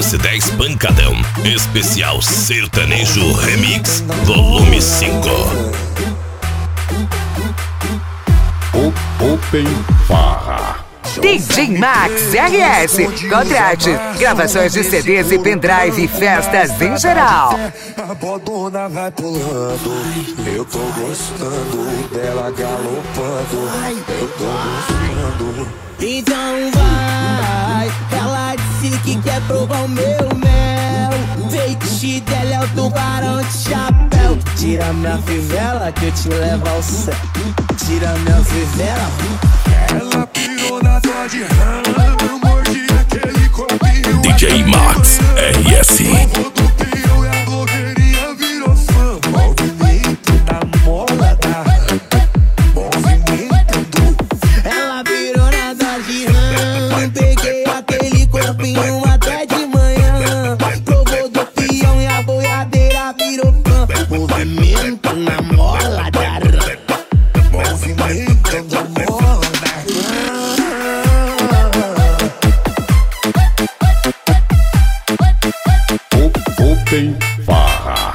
S10 Pancadão, especial sertanejo remix, volume 5. Open Farra. DJ Max RS. Contrate gravações de CDs e pendrive e festas em geral. A bodona vai pulando, eu tô gostando dela galopando, eu tô gostando. Então vai, ela disse que quer provar o meu mel. Feitiço dela é o tubarão de chapéu. Tira minha fivela que eu te levo ao céu. Tira minha fivela. Ela pirou na Dodge Ram, mordi aquele corpinho. DJ Max RS. O do peão e a blogueirinha virou fã. Movimento da mola da movimento. Ela virou na Dodge Ram. Peguei aquele corpinho até de manhã. Provou do peão e a boiadeira virou fã. Movimento na mola da Ram. Movimento da mola da Open Farra.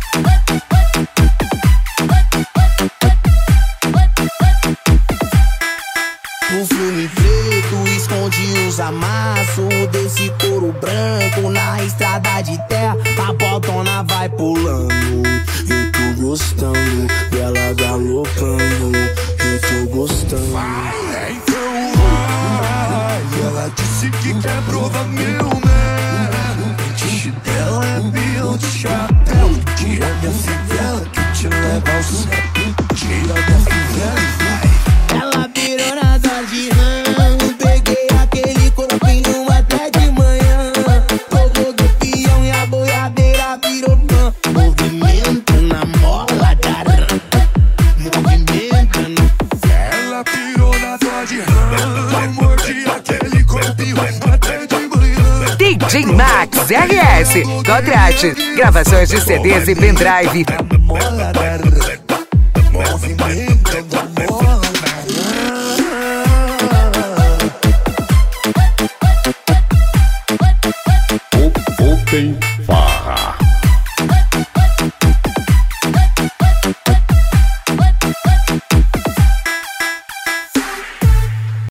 O filme preto esconde os amassos desse couro branco na estrada de terra. A botona vai pulando, eu tô gostando dela galopando, eu tô gostando. então vai. Ela disse que quer provar meu mel. O tiche dela é peão de chapéu. Tira minha fivela que eu te levo ao céu. Tira minha fivela e vai. Ela virou na Dodge Ram. Peguei aquele corpinho até de manhã. Provou do peão e a boiadeira virou fã. Movimento na mola da Ram. Movimento na... Ela pirou na Dodge Ram, mordi aquele corpinho até de manhã. DJ Max RS. Contrate gravações de CDs e pendrive. Mola da Ram. Movimento da mola da Ram. Open Farra.